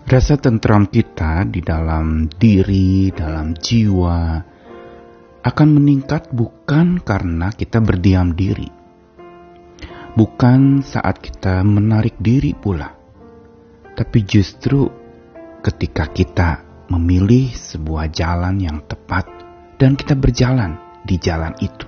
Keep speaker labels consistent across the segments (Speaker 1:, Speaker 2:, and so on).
Speaker 1: Rasa tentram kita di dalam diri, dalam jiwa akan meningkat bukan karena kita berdiam diri. Bukan saat kita menarik diri pula. Tapi justru ketika kita memilih sebuah jalan yang tepat dan kita berjalan di jalan itu.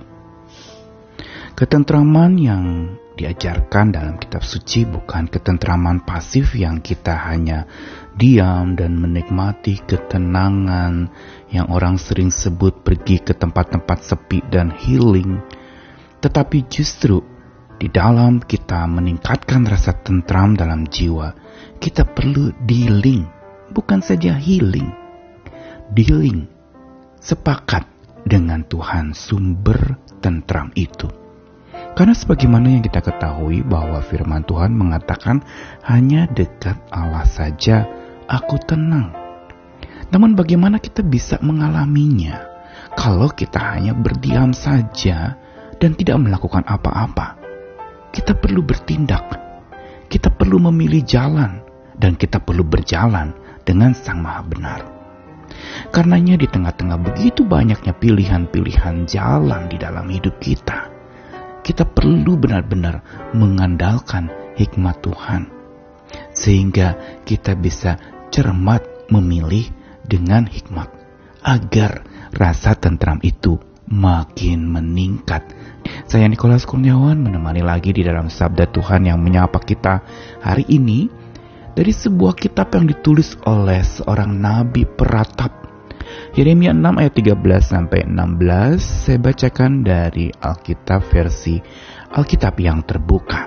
Speaker 1: Ketentraman yang diajarkan dalam kitab suci bukan ketentraman pasif yang kita hanya diam dan menikmati ketenangan yang orang sering sebut pergi ke tempat-tempat sepi dan healing. Tetapi justru di dalam kita meningkatkan rasa tentram dalam jiwa, kita perlu dealing, bukan saja healing. Dealing, sepakat dengan Tuhan sumber tentram itu. Karena sebagaimana yang kita ketahui bahwa firman Tuhan mengatakan hanya dekat Allah saja aku tenang. Namun bagaimana kita bisa mengalaminya kalau kita hanya berdiam saja dan tidak melakukan apa-apa? Kita perlu bertindak, kita perlu memilih jalan, dan kita perlu berjalan dengan Sang Maha Benar. Karenanya di tengah-tengah begitu banyaknya pilihan-pilihan jalan di dalam hidup kita perlu benar-benar mengandalkan hikmat Tuhan, sehingga kita bisa cermat memilih dengan hikmat, agar rasa tentram itu makin meningkat. Saya Nikolas Kurniawan menemani lagi di dalam Sabda Tuhan yang menyapa kita hari ini dari sebuah kitab yang ditulis oleh seorang nabi peratap. Yeremia 6 ayat 13-16 saya bacakan dari Alkitab versi Alkitab yang terbuka.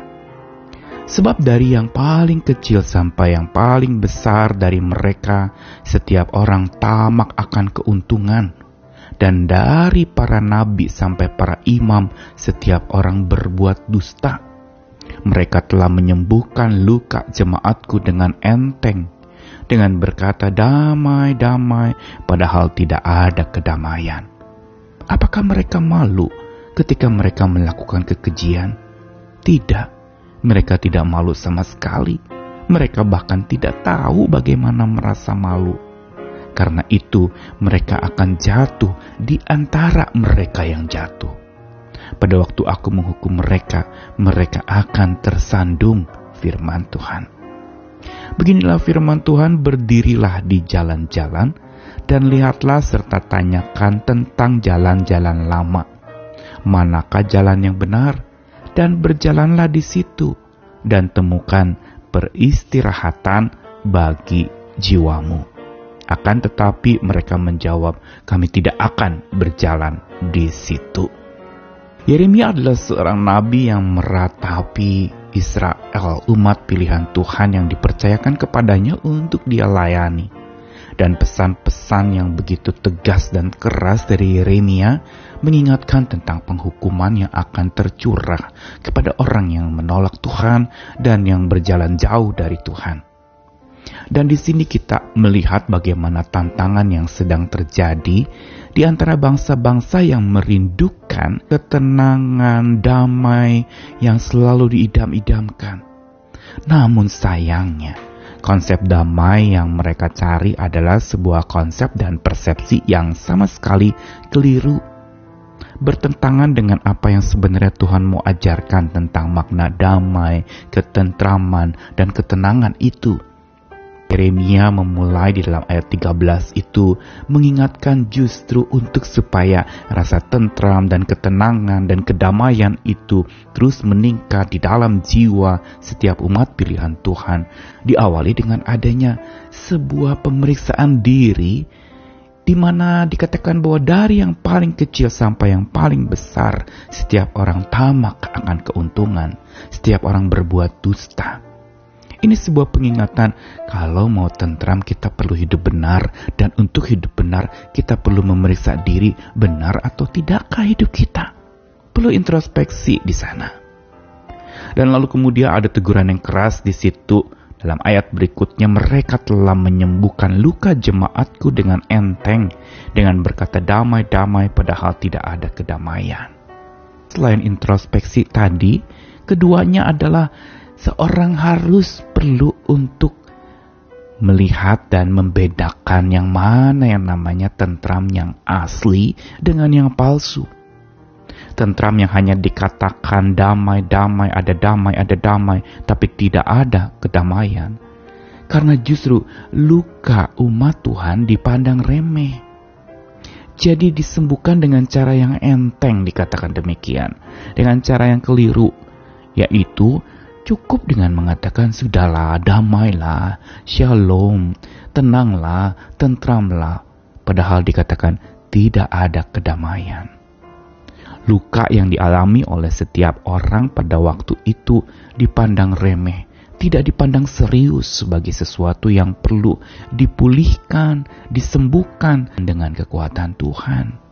Speaker 1: Sebab dari yang paling kecil sampai yang paling besar dari mereka, setiap orang tamak akan keuntungan. Dan dari para nabi sampai para imam, setiap orang berbuat dusta. Mereka telah menyembuhkan luka jemaatku dengan enteng, dengan berkata damai, damai, padahal tidak ada kedamaian. Apakah mereka malu ketika mereka melakukan kekejian? Tidak, mereka tidak malu sama sekali. Mereka bahkan tidak tahu bagaimana merasa malu. Karena itu mereka akan jatuh di antara mereka yang jatuh. Pada waktu aku menghukum mereka, mereka akan tersandung, firman Tuhan. Beginilah firman Tuhan, berdirilah di jalan-jalan dan lihatlah serta tanyakan tentang jalan-jalan lama. Manakah jalan yang benar? Dan berjalanlah di situ dan temukan peristirahatan bagi jiwamu. Akan tetapi mereka menjawab, kami tidak akan berjalan di situ. Yeremia adalah seorang nabi yang meratapi Israel, umat pilihan Tuhan yang dipercayakan kepadanya untuk dia layani. Dan pesan-pesan yang begitu tegas dan keras dari Yeremia mengingatkan tentang penghukuman yang akan tercurah kepada orang yang menolak Tuhan dan yang berjalan jauh dari Tuhan. Dan di sini kita melihat bagaimana tantangan yang sedang terjadi di antara bangsa-bangsa yang merindukan ketenangan, damai yang selalu diidam-idamkan. Namun sayangnya, konsep damai yang mereka cari adalah sebuah konsep dan persepsi yang sama sekali keliru, bertentangan dengan apa yang sebenarnya Tuhan mau ajarkan tentang makna damai, ketentraman, dan ketenangan itu. Yeremia memulai di dalam ayat 13 itu mengingatkan justru untuk supaya rasa tentram dan ketenangan dan kedamaian itu terus meningkat di dalam jiwa setiap umat pilihan Tuhan. Diawali dengan adanya sebuah pemeriksaan diri di mana dikatakan bahwa dari yang paling kecil sampai yang paling besar, setiap orang tamak akan keuntungan, setiap orang berbuat dusta. Ini sebuah pengingatan, kalau mau tentram kita perlu hidup benar, dan untuk hidup benar kita perlu memeriksa diri, benar atau tidakkah hidup kita. Perlu introspeksi di sana. Dan lalu kemudian ada teguran yang keras di situ. Dalam ayat berikutnya, mereka telah menyembuhkan luka jemaatku dengan enteng, dengan berkata damai-damai padahal tidak ada kedamaian. Selain introspeksi tadi, keduanya adalah seorang harus perlu untuk melihat dan membedakan yang mana yang namanya tentram yang asli dengan yang palsu. Tentram yang hanya dikatakan damai, ada damai, tapi tidak ada kedamaian. Karena justru luka umat Tuhan dipandang remeh. Jadi disembuhkan dengan cara yang enteng, dikatakan demikian. Dengan cara yang keliru, yaitu cukup dengan mengatakan sudahlah, damailah, shalom, tenanglah, tentramlah. Padahal dikatakan tidak ada kedamaian. Luka yang dialami oleh setiap orang pada waktu itu dipandang remeh, tidak dipandang serius sebagai sesuatu yang perlu dipulihkan, disembuhkan dengan kekuatan Tuhan.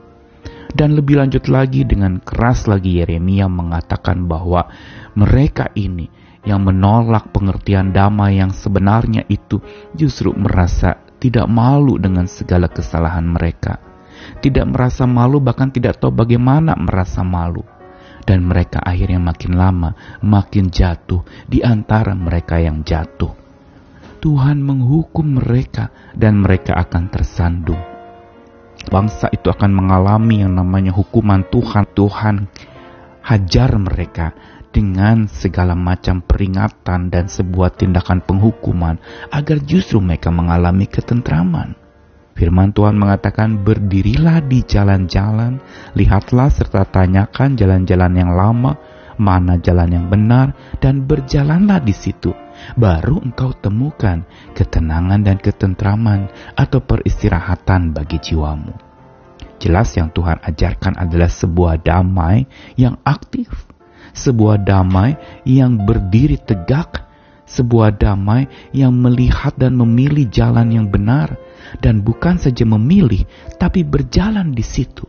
Speaker 1: Dan lebih lanjut lagi, dengan keras lagi Yeremia mengatakan bahwa mereka ini yang menolak pengertian damai yang sebenarnya itu justru merasa tidak malu dengan segala kesalahan mereka. Tidak merasa malu, bahkan tidak tahu bagaimana merasa malu. Dan mereka akhirnya makin lama makin jatuh di antara mereka yang jatuh. Tuhan menghukum mereka dan mereka akan tersandung. Bangsa itu akan mengalami yang namanya hukuman Tuhan. Tuhan hajar mereka dengan segala macam peringatan dan sebuah tindakan penghukuman agar justru mereka mengalami ketentraman. Firman Tuhan mengatakan, berdirilah di jalan-jalan, lihatlah serta tanyakan jalan-jalan yang lama, mana jalan yang benar, dan berjalanlah di situ. Baru engkau temukan ketenangan dan ketentraman atau peristirahatan bagi jiwamu. Jelas yang Tuhan ajarkan adalah sebuah damai yang aktif, sebuah damai yang berdiri tegak, sebuah damai yang melihat dan memilih jalan yang benar, dan bukan saja memilih, tapi berjalan di situ.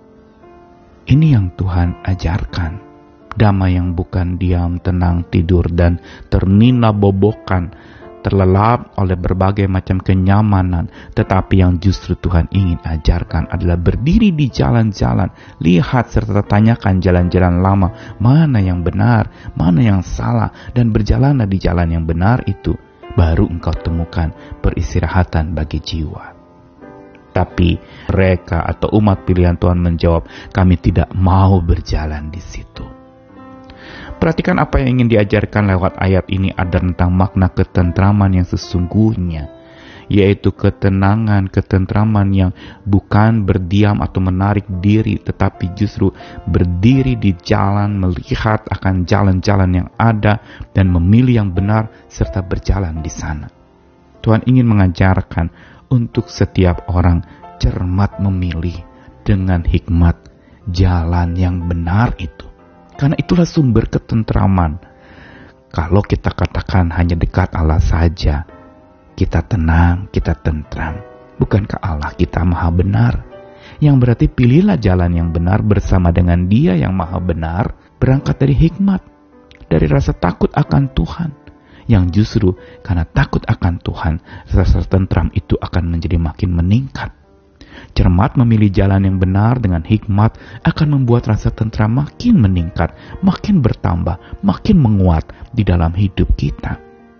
Speaker 1: Ini yang Tuhan ajarkan. Damai yang bukan diam, tenang, tidur, dan ternina-bobokan, terlelap oleh berbagai macam kenyamanan, tetapi yang justru Tuhan ingin ajarkan adalah berdiri di jalan-jalan, lihat serta tanyakan jalan-jalan lama, mana yang benar, mana yang salah, dan berjalanlah di jalan yang benar itu, baru engkau temukan peristirahatan bagi jiwa. Tapi mereka atau umat pilihan Tuhan menjawab, kami tidak mau berjalan di situ. Perhatikan apa yang ingin diajarkan lewat ayat ini ada tentang makna ketentraman yang sesungguhnya, yaitu ketenangan, ketentraman yang bukan berdiam atau menarik diri, tetapi justru berdiri di jalan, melihat akan jalan-jalan yang ada dan memilih yang benar serta berjalan di sana. Tuhan ingin mengajarkan untuk setiap orang cermat memilih dengan hikmat jalan yang benar itu. Karena itulah sumber ketentraman. Kalau kita katakan hanya dekat Allah saja, kita tenang, kita tentram. Bukankah Allah kita maha benar? Yang berarti pilihlah jalan yang benar bersama dengan Dia yang maha benar, berangkat dari hikmat, dari rasa takut akan Tuhan. Yang justru karena takut akan Tuhan, rasa tentram itu akan menjadi makin meningkat. Cermat memilih jalan yang benar dengan hikmat akan membuat rasa tentram makin meningkat, makin bertambah, makin menguat di dalam hidup kita.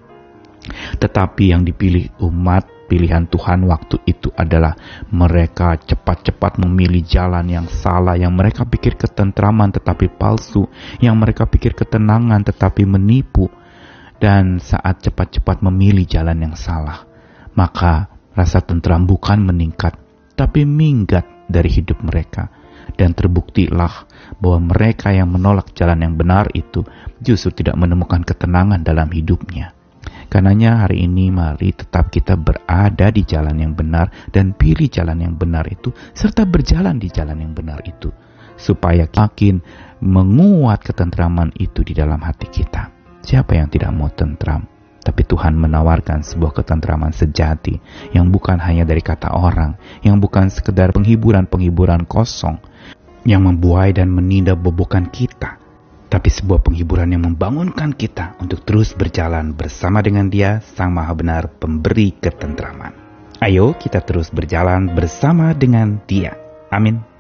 Speaker 1: Tetapi yang dipilih umat pilihan Tuhan waktu itu adalah mereka cepat-cepat memilih jalan yang salah, yang mereka pikir ketentraman tetapi palsu, yang mereka pikir ketenangan tetapi menipu. Dan saat cepat-cepat memilih jalan yang salah, maka rasa tentram bukan meningkat, tapi minggat dari hidup mereka. Dan terbuktilah bahwa mereka yang menolak jalan yang benar itu justru tidak menemukan ketenangan dalam hidupnya. Karenanya hari ini mari tetap kita berada di jalan yang benar dan pilih jalan yang benar itu serta berjalan di jalan yang benar itu, supaya makin menguat ketentraman itu di dalam hati kita. Siapa yang tidak mau tentram? Tapi Tuhan menawarkan sebuah ketentraman sejati yang bukan hanya dari kata orang, yang bukan sekedar penghiburan-penghiburan kosong yang membuai dan menida-bobokan kita, tapi sebuah penghiburan yang membangunkan kita untuk terus berjalan bersama dengan Dia, Sang Maha Benar, pemberi ketentraman. Ayo kita terus berjalan bersama dengan Dia. Amin.